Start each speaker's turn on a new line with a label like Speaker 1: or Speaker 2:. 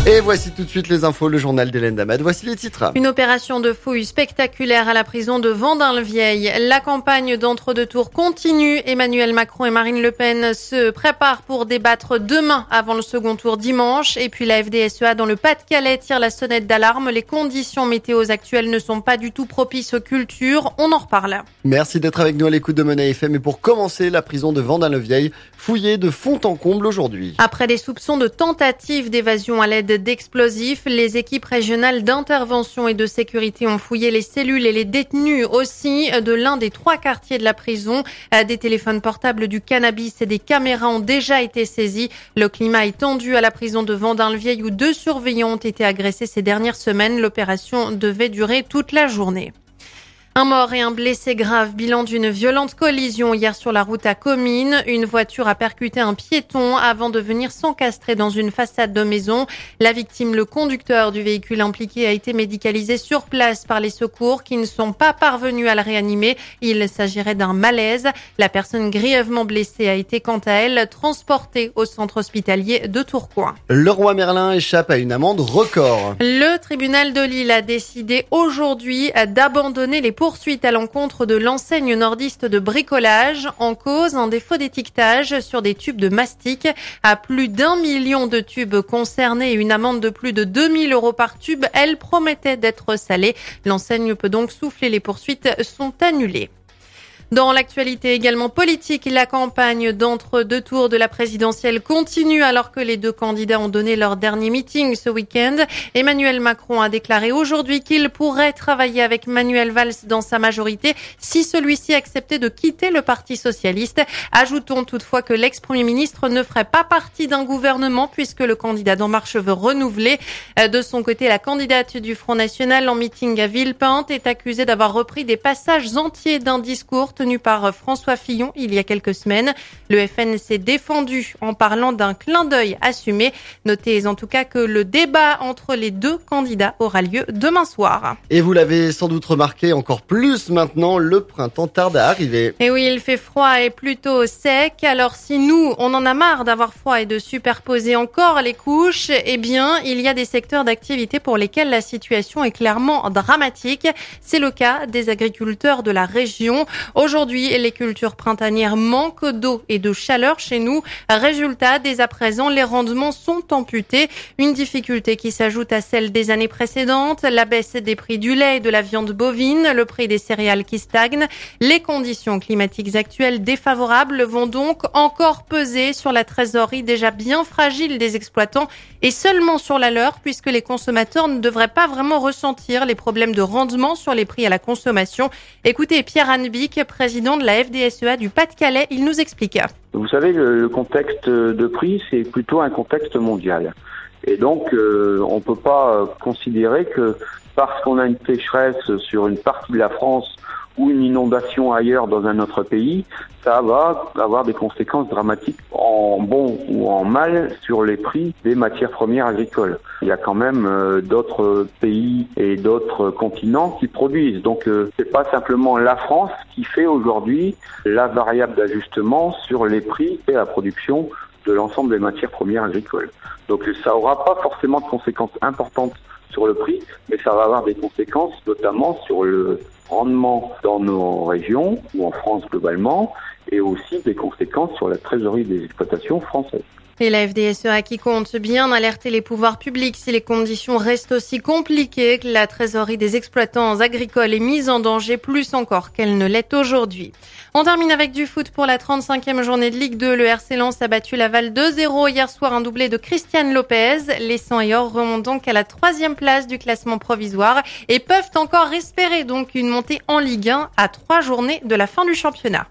Speaker 1: Et voici tout de suite les infos, le journal d'Hélène Damad. Voici les titres.
Speaker 2: Une opération de fouille spectaculaire à la prison de Vendin-le-Vieil. La campagne d'entre-deux tours continue. Emmanuel Macron et Marine Le Pen se préparent pour débattre demain avant le second tour dimanche. Et puis la FDSEA dans le Pas-de-Calais tire la sonnette d'alarme. Les conditions météo actuelles ne sont pas du tout propices aux cultures. On en reparle.
Speaker 1: Merci d'être avec nous à l'écoute de Money FM. Et pour commencer, la prison de Vendin-le-Vieil, fouillée de fond en comble aujourd'hui.
Speaker 2: Après des soupçons de tentative d'évasion à l'aide d'explosifs, les équipes régionales d'intervention et de sécurité ont fouillé les cellules et les détenus aussi de l'un des 3 quartiers de la prison. Des téléphones portables, du cannabis et des caméras ont déjà été saisis. Le climat est tendu à la prison de Vendin-le-Vieil où 2 surveillants ont été agressés ces dernières semaines. L'opération devait durer toute la journée. Un mort et un blessé grave, bilan d'une violente collision hier sur la route à Comines. Une voiture a percuté un piéton avant de venir s'encastrer dans une façade de maison. La victime, le conducteur du véhicule impliqué, a été médicalisé sur place par les secours qui ne sont pas parvenus à le réanimer. Il s'agirait d'un malaise. La personne grièvement blessée a été quant à elle transportée au centre hospitalier de Tourcoing.
Speaker 1: Leroy Merlin échappe à une amende record.
Speaker 2: Le tribunal de Lille a décidé aujourd'hui d'abandonner les poursuite à l'encontre de l'enseigne nordiste de bricolage. En cause, un défaut d'étiquetage sur des tubes de mastic. À plus d'1 million de tubes concernés et une amende de plus de 2 000 € par tube, elle promettait d'être salée. L'enseigne peut donc souffler, les poursuites sont annulées. Dans l'actualité également politique, la campagne d'entre-deux tours de la présidentielle continue alors que les 2 candidats ont donné leur dernier meeting ce week-end. Emmanuel Macron a déclaré aujourd'hui qu'il pourrait travailler avec Manuel Valls dans sa majorité si celui-ci acceptait de quitter le Parti socialiste. Ajoutons toutefois que l'ex-premier ministre ne ferait pas partie d'un gouvernement puisque le candidat d'En Marche veut renouveler. De son côté, la candidate du Front National en meeting à Villepinte est accusée d'avoir repris des passages entiers d'un discours tenu par François Fillon il y a quelques semaines. Le FN s'est défendu en parlant d'un clin d'œil assumé. Notez en tout cas que le débat entre les 2 candidats aura lieu demain soir.
Speaker 1: Et vous l'avez sans doute remarqué encore plus maintenant, le printemps tarde à arriver.
Speaker 2: Et oui, il fait froid et plutôt sec. Alors si nous, on en a marre d'avoir froid et de superposer encore les couches, eh bien, il y a des secteurs d'activité pour lesquels la situation est clairement dramatique. C'est le cas des agriculteurs de la région. Aujourd'hui, les cultures printanières manquent d'eau et de chaleur chez nous. Résultat, dès à présent, les rendements sont amputés. Une difficulté qui s'ajoute à celle des années précédentes. La baisse des prix du lait et de la viande bovine, le prix des céréales qui stagne. Les conditions climatiques actuelles défavorables vont donc encore peser sur la trésorerie déjà bien fragile des exploitants et seulement sur la leur puisque les consommateurs ne devraient pas vraiment ressentir les problèmes de rendement sur les prix à la consommation. Écoutez Pierre Hannebic, président de la FDSEA du Pas-de-Calais, il nous explique.
Speaker 3: Vous savez, le contexte de prix, c'est plutôt un contexte mondial. Et donc, on peut pas considérer que parce qu'on a une sécheresse sur une partie de la France ou une inondation ailleurs dans un autre pays, ça va avoir des conséquences dramatiques en bon ou en mal sur les prix des matières premières agricoles. Il y a quand même d'autres pays et d'autres continents qui produisent. Donc c'est pas simplement la France qui fait aujourd'hui la variable d'ajustement sur les prix et la production de l'ensemble des matières premières agricoles. Donc ça aura pas forcément de conséquences importantes sur le prix, mais ça va avoir des conséquences notamment sur le rendement dans nos régions ou en France globalement et aussi des conséquences sur la trésorerie des exploitations françaises.
Speaker 2: Et la FDSEA qui compte bien alerter les pouvoirs publics si les conditions restent aussi compliquées que la trésorerie des exploitants agricoles est mise en danger plus encore qu'elle ne l'est aujourd'hui. On termine avec du foot pour la 35e journée de Ligue 2. Le RC Lens a battu Laval 2-0 hier soir, un doublé de Christiane Lopez. Les 100 et or remontent donc à la 3e place du classement provisoire et peuvent encore espérer donc une montée en Ligue 1 à 3 journées de la fin du championnat.